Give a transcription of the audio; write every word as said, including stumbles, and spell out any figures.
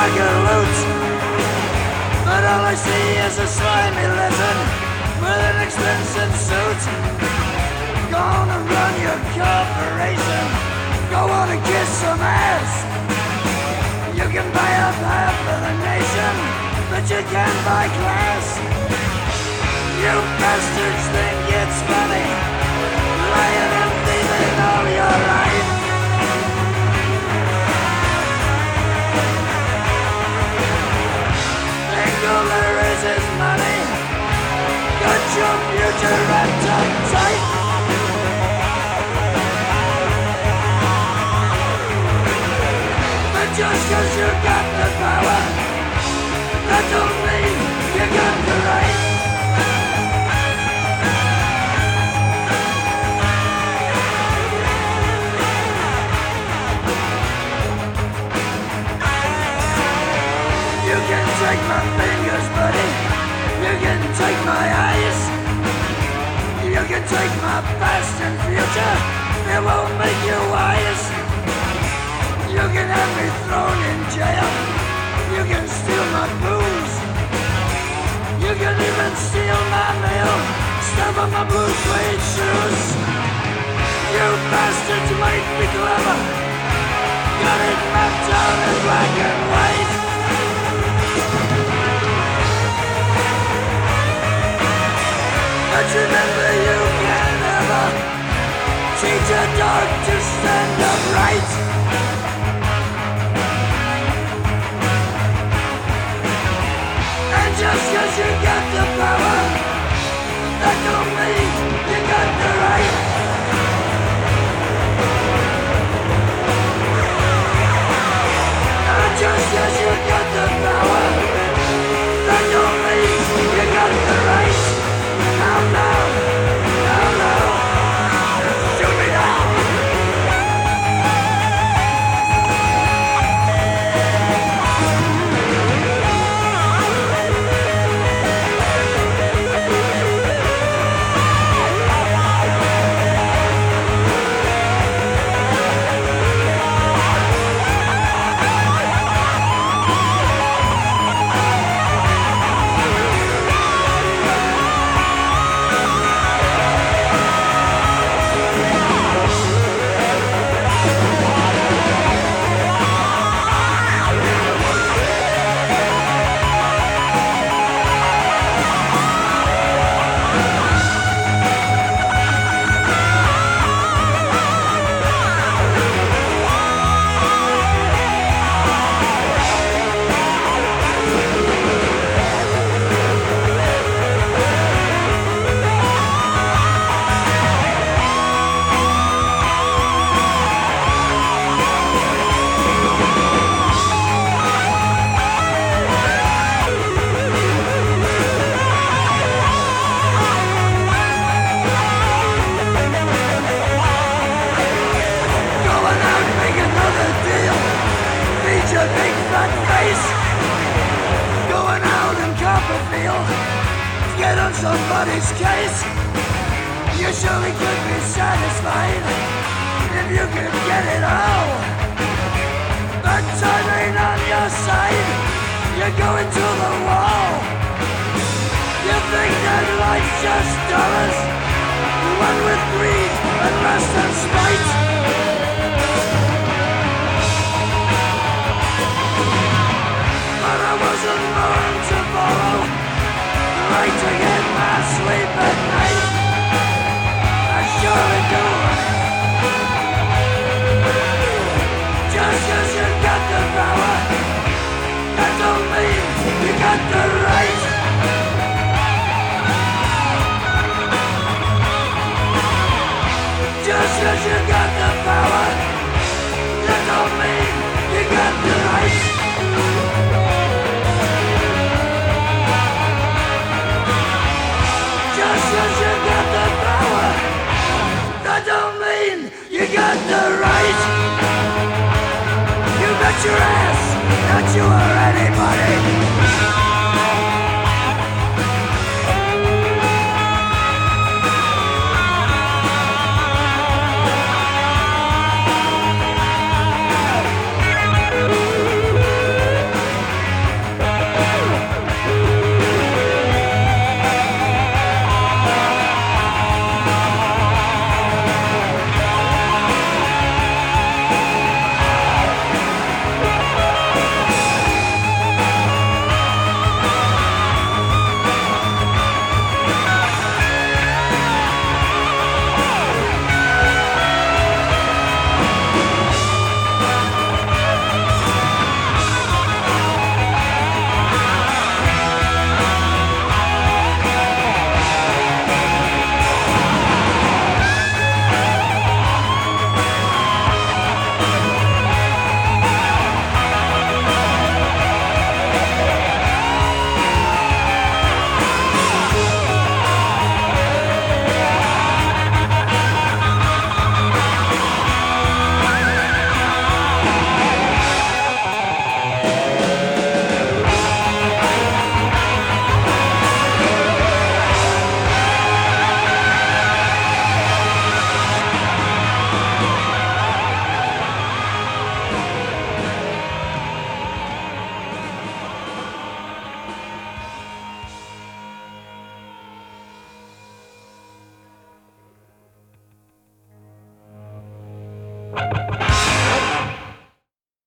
drug and loot. But all I see is a slimy lizard with an expensive suit. Go on and run your corporation, go on and kiss some ass. You can buy up half of the nation, but you can't buy class. You bastards think it's funny, lying and thieving all your life. Think all there is is money, got your future wrapped up tight. But just cause you got the power, that don't mean you got the right. You can take my fingers, buddy. You can take my eyes. You can take my past and future. It won't make you wise. You can have me thrown in jail. You can steal my booze. You can even steal my mail. Step on my blue suede shoes. You bastards might be clever. Got it mapped out in black and white. But remember, you can never teach a dog to stand upright. And just cause you got the power, that don't mean you got the right. And just cause you got the power, that don't mean you got the right. Now, now, now, now, shoot me down. Your big fat face, going out in Copperfield, get on somebody's case. You surely could be satisfied if you could get it all. But time ain't on your side, you're going to the wall. You think that life's just dollars, one with greed and lust and spite. I wasn't born to borrow, right to get my sleep at night. I surely do. Just cause you got the power, that don't mean you got the right. Just cause you got the power, that don't mean you got the right. Just cause you got the power, that don't mean you got the right. You bet your ass that you are anybody.